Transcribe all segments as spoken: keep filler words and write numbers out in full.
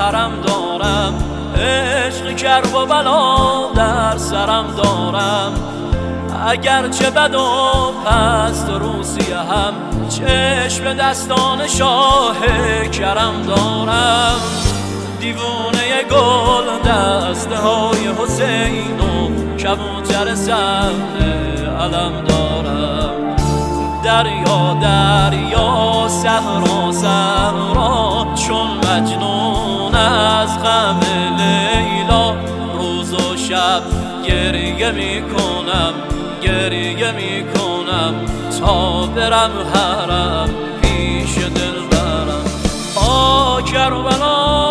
حرم دارم، عشق کرب و بلا در سرم دارم. اگرچه بد و پست و روسیه هم، چشم دستان شاه کرم دارم. دیوونه گل دسته های حسین و کبوتر سمن علم دارم. دریا دریا صحرا صحرا چون مجنون از غم لیلا، روز و شب گریه میکنم گریه میکنم تا برم حرم پیش دلبرم. آ کربلا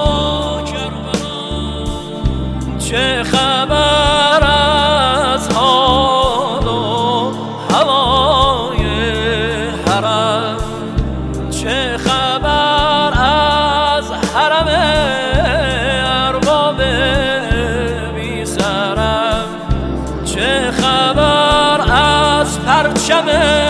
چه خبر از حال و هوای حرم، چه خبر از حرم ارباب بی سرم، چه خبر از پرچم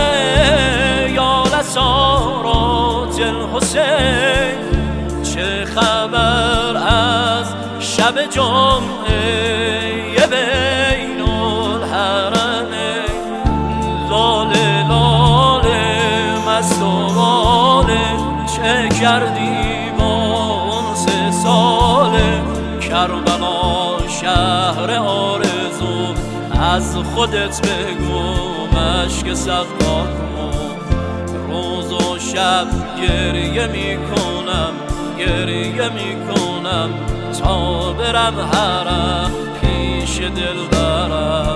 یال سارات الحسین، چه خبر از شب جمعه بین الحرمین. لاله لاله مست و واله چه کردی با اون سه ساله، کربلا شهر آرزو از خودت بگو مشک سقا کن. روز و شب گریه میکنم گریه میکنم تا برم حرم پیش دلبرم.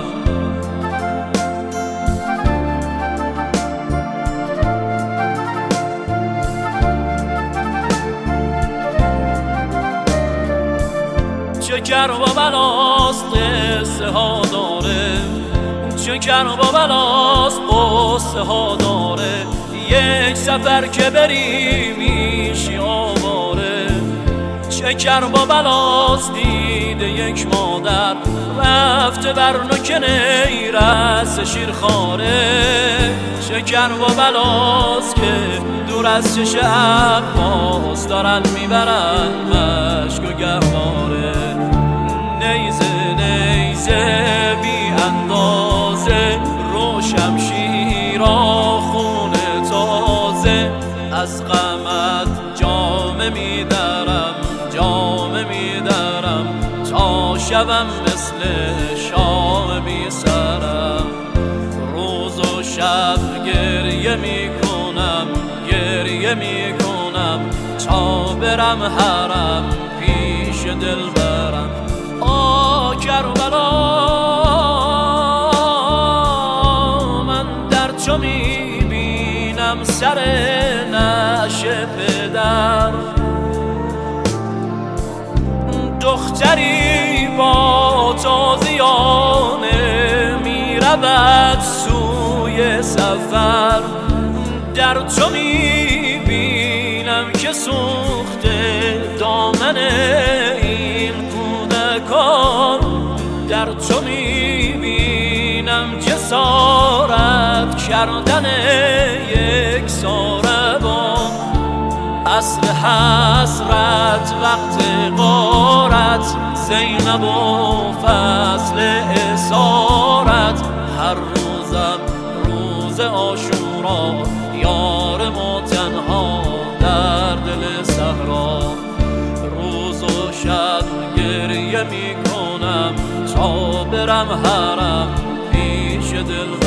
چه کرب و بلاست قصه ها داره، چه کرب و بلاست قصه ها داره. یک سفر که بری میشی آواره، چه کرب و بلاست دیده یک مادر رفته بر نوک نیرس شیرخواره. چه کرب و بلاست که دور از چش عباس دارن میبرن مشک و گهواره. نیزه نیزه بی اندازه رو شمشیرا خون تازه، از غمت جام میدرم جام میدرم تا شبم مثل شام بی سرم. روز و شب گریه میکنم گریه میکنم تا برم حرم پیش دلبرم. آ کربلا من در تو میبینم سر نعش پدر، دختری با تازیانه میرود سوی سفر. در تو میبینم که سوخته دامن این کودکان، در تو میبینم جسارت کردن یک ساربان. عصر حسرت وقت غارت زینب و فصل اسارت، هر روزم روز عاشورا یار ما تنها در دل صحرا. روز و شب گریه میکنم تا برم حرم پیش دل